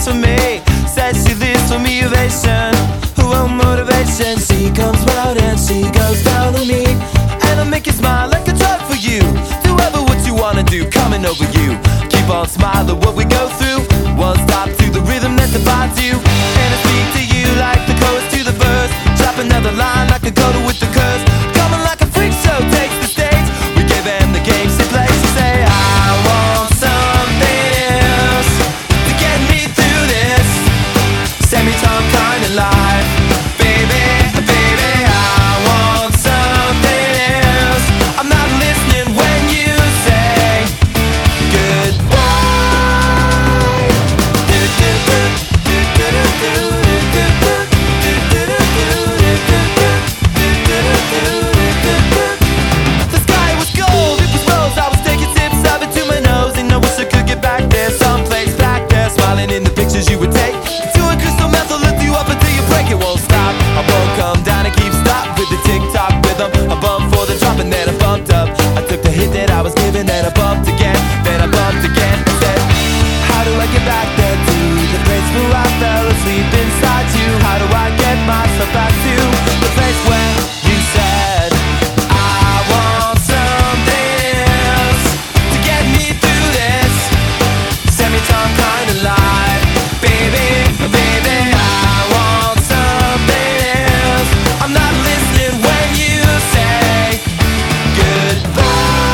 for me. Says she lives for motivation, her own motivation. She comes round and she goes down on me, and I make you smile like a drug for you. Do ever what you wanna do, coming over you. Keep on smiling what we go through. One stop to the rhythm that defines you, and I speak to you like the chorus to the verse. Drop another line like a coda with the curse. Coming like a freak show takes the stage. We give them the game she plays. She say I want something else to get me through this semi-time kind of life. Baby, baby, I want something else. I'm not listening when you say goodbye. The sky was gold, it was rose. I was taking sips of it to my nose, and I wish I could get back there, someplace back there, smiling in the pictures you would take. To a crystal meth, I'll lift you up until you break. It won't stop. I won't come down and keep stop with the tick-tock rhythm. I bumped for the drop and then I bumped up. I took the hit that I was given, then I bumped again, then I bumped again. I said, how do I get back there to the place where I fell asleep inside you? How do I get myself back to the place where you said I want something else to get me through this semi-time kind of life? Baby, baby, I want something else. I'm not listening when you say goodbye.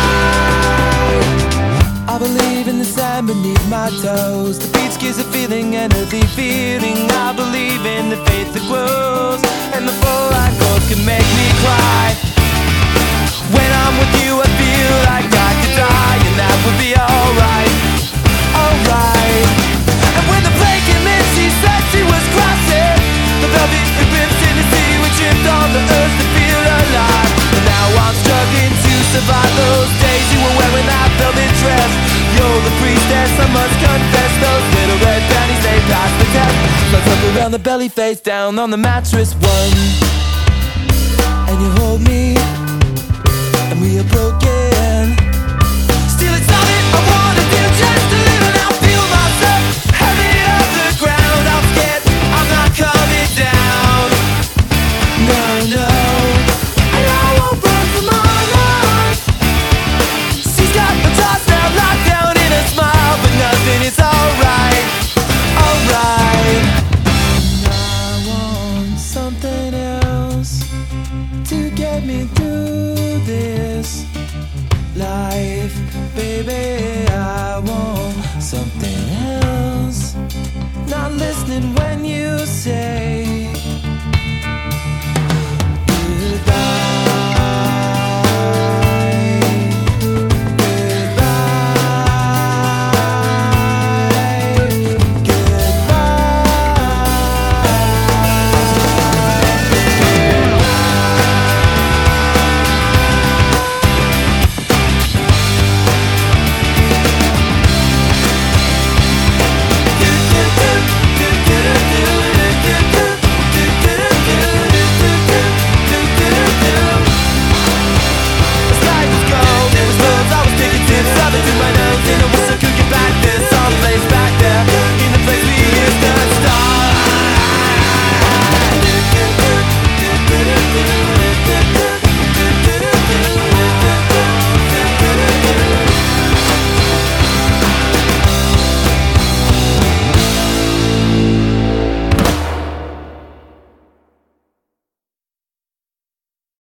I believe in the sand beneath my toes. The beach gives a feeling, an earthy feeling. I believe in the faith that grows, and the full-line chords can make me cry. When I'm with you, I feel like I could die, and that would be alright, alright. And when the plane came in, she said she was crossing the velvet ribbons in the sea. We tripped on the earth to feel alive, and now I'm struggling to survive those days you were wearing that velvet dress. You're the priestess, I must confess. Those little red panties, they passed the test. Let's up around the belly, face down on the mattress. One, and you hold me, and we are broken. Still it's all that I wanna do, just to live and I'll feel myself heavy off the ground. I'm scared, I'm not coming down. No, no, and I won't run from my life. She's got my thoughts now locked down in a smile, but nothing is alright, alright. I want something else to get me through this life. Baby, I want something else. Not listening when you say